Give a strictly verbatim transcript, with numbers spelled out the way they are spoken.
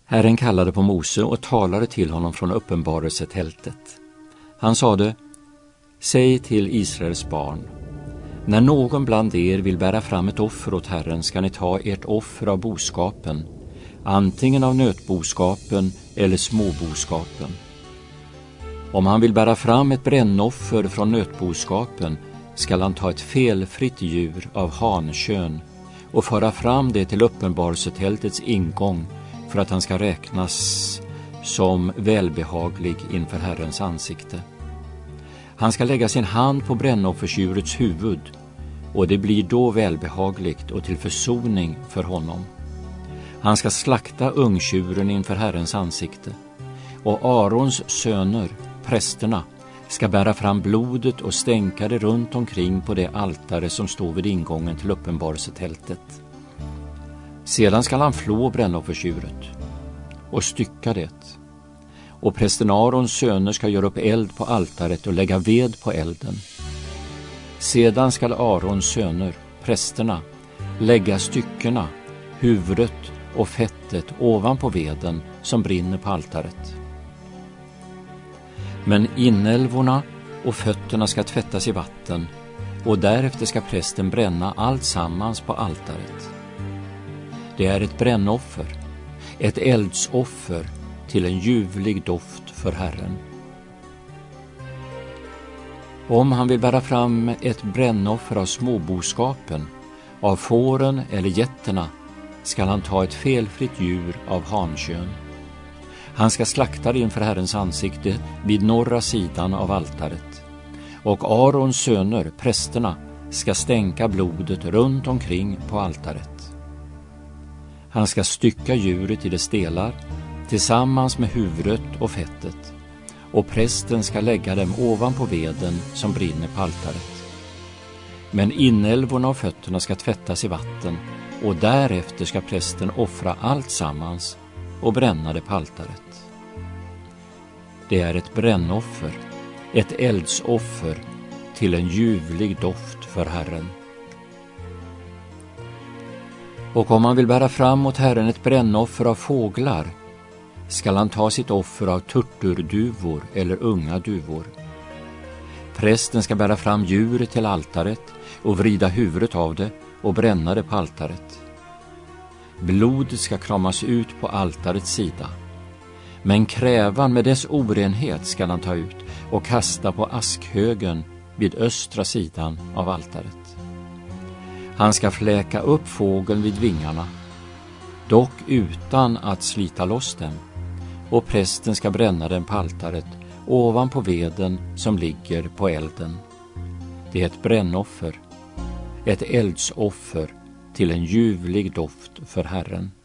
Herren kallade på Mose och talade till honom från uppenbarelsetältet. Han sade: Säg till Israels barn: när någon bland er vill bära fram ett offer åt Herren ska ni ta ert offer av boskapen, antingen av nötboskapen eller småboskapen. Om han vill bära fram ett brännoffer från nötboskapen skall han ta ett felfritt djur av hankön och föra fram det till uppenbarelsetältets ingång för att han ska räknas som välbehaglig inför Herrens ansikte. Han ska lägga sin hand på brännoffersdjurets huvud, och det blir då välbehagligt och till försoning för honom. Han ska slakta ungtjuren inför Herrens ansikte, och Arons söner, prästerna, ska bära fram blodet och stänka det runt omkring på det altare som står vid ingången till uppenbarelsetältet. Sedan ska han flå brännoffersdjuret och stycka det. Och prästen Arons söner ska göra upp eld på altaret och lägga ved på elden. Sedan ska Arons söner, prästerna, lägga styckena, huvudet och fettet ovanpå veden som brinner på altaret. Men inälvorna och fötterna ska tvättas i vatten, och därefter ska prästen bränna allt sammans på altaret. Det är ett brännoffer, ett eldsoffer till en ljuvlig doft för Herren. Om han vill bära fram ett brännoffer av småboskapen, av fåren eller getterna, skall han ta ett felfritt djur av hankön. Han ska slakta det inför Herrens ansikte vid norra sidan av altaret. Och Arons söner, prästerna, ska stänka blodet runt omkring på altaret. Han ska stycka djuret i dess delar tillsammans med huvudet och fettet, och prästen ska lägga dem ovanpå veden som brinner på altaret. Men inälvorna och fötterna ska tvättas i vatten, och därefter ska prästen offra allt sammans och bränna det på altaret. Det är ett brännoffer, ett eldsoffer till en ljuvlig doft för Herren. Och om han vill bära fram åt Herren ett brännoffer av fåglar, skall han ta sitt offer av turturduvor eller unga duvor. Prästen ska bära fram djuret till altaret och vrida huvudet av det och bränna det på altaret. Blodet ska kramas ut på altarets sida, men krävan med dess orenhet ska han ta ut och kasta på askhögen vid östra sidan av altaret. Han ska fläka upp fågeln vid vingarna, dock utan att slita loss dem, och prästen ska bränna den på altaret ovanpå veden som ligger på elden. Det är ett brännoffer, ett eldsoffer till en ljuvlig doft för Herren.